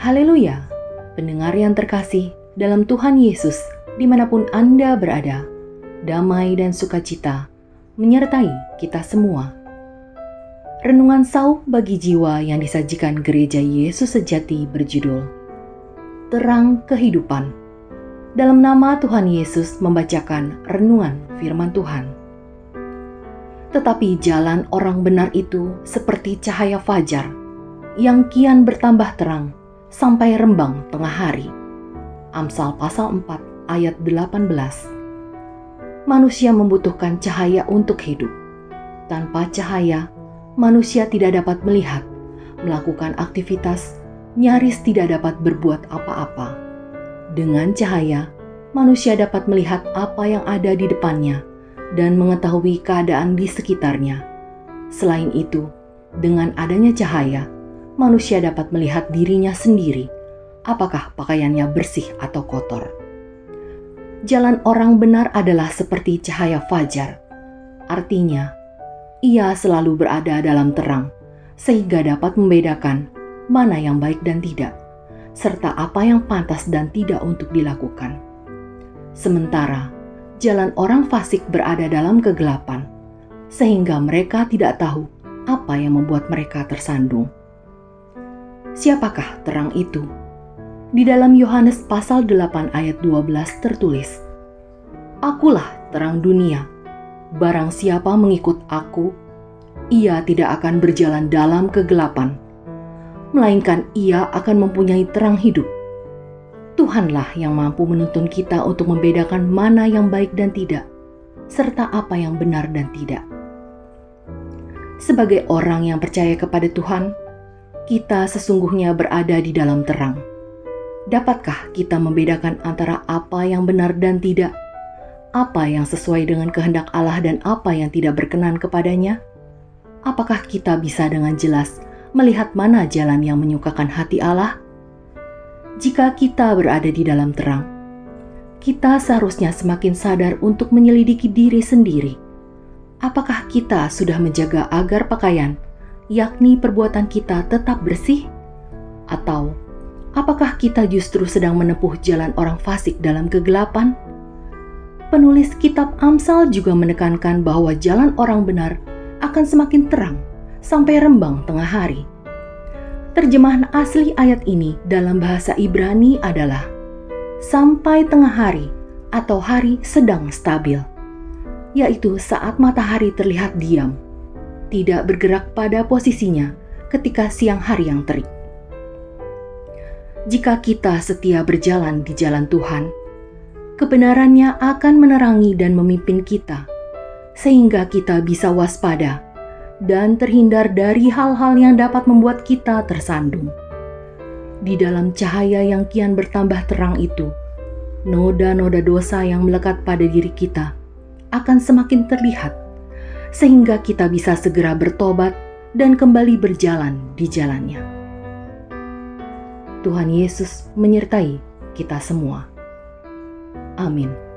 Haleluya, pendengar yang terkasih dalam Tuhan Yesus, dimanapun Anda berada, damai dan sukacita menyertai kita semua. Renungan sauh bagi jiwa yang disajikan Gereja Yesus Sejati berjudul Terang Kehidupan. Dalam nama Tuhan Yesus membacakan renungan firman Tuhan. Tetapi jalan orang benar itu seperti cahaya fajar yang kian bertambah terang sampai rembang tengah hari. Amsal pasal 4 ayat 18. Manusia membutuhkan cahaya untuk hidup. Tanpa cahaya, manusia tidak dapat melihat, melakukan aktivitas, nyaris tidak dapat berbuat apa-apa. Dengan cahaya, manusia dapat melihat apa yang ada di depannya dan mengetahui keadaan di sekitarnya. Selain itu, dengan adanya cahaya, manusia dapat melihat dirinya sendiri, apakah pakaiannya bersih atau kotor. Jalan orang benar adalah seperti cahaya fajar. Artinya, ia selalu berada dalam terang, sehingga dapat membedakan mana yang baik dan tidak, serta apa yang pantas dan tidak untuk dilakukan. Sementara, jalan orang fasik berada dalam kegelapan, sehingga mereka tidak tahu apa yang membuat mereka tersandung. Siapakah terang itu? Di dalam Yohanes pasal 8 ayat 12 tertulis, "Akulah terang dunia. Barang siapa mengikut aku, ia tidak akan berjalan dalam kegelapan, melainkan ia akan mempunyai terang hidup." Tuhanlah yang mampu menuntun kita untuk membedakan mana yang baik dan tidak, serta apa yang benar dan tidak. Sebagai orang yang percaya kepada Tuhan, kita sesungguhnya berada di dalam terang. Dapatkah kita membedakan antara apa yang benar dan tidak? Apa yang sesuai dengan kehendak Allah dan apa yang tidak berkenan kepadanya? Apakah kita bisa dengan jelas melihat mana jalan yang menyukakan hati Allah? Jika kita berada di dalam terang, kita seharusnya semakin sadar untuk menyelidiki diri sendiri. Apakah kita sudah menjaga agar pakaian, yakni perbuatan kita, tetap bersih? Atau apakah kita justru sedang menempuh jalan orang fasik dalam kegelapan? Penulis kitab Amsal juga menekankan bahwa jalan orang benar akan semakin terang sampai rembang tengah hari. Terjemahan asli ayat ini dalam bahasa Ibrani adalah sampai tengah hari atau hari sedang stabil, yaitu saat matahari terlihat diam, tidak bergerak pada posisinya ketika siang hari yang terik. Jika kita setia berjalan di jalan Tuhan, kebenarannya akan menerangi dan memimpin kita, sehingga kita bisa waspada dan terhindar dari hal-hal yang dapat membuat kita tersandung. Di dalam cahaya yang kian bertambah terang itu, noda-noda dosa yang melekat pada diri kita akan semakin terlihat, sehingga kita bisa segera bertobat dan kembali berjalan di jalannya. Tuhan Yesus menyertai kita semua. Amin.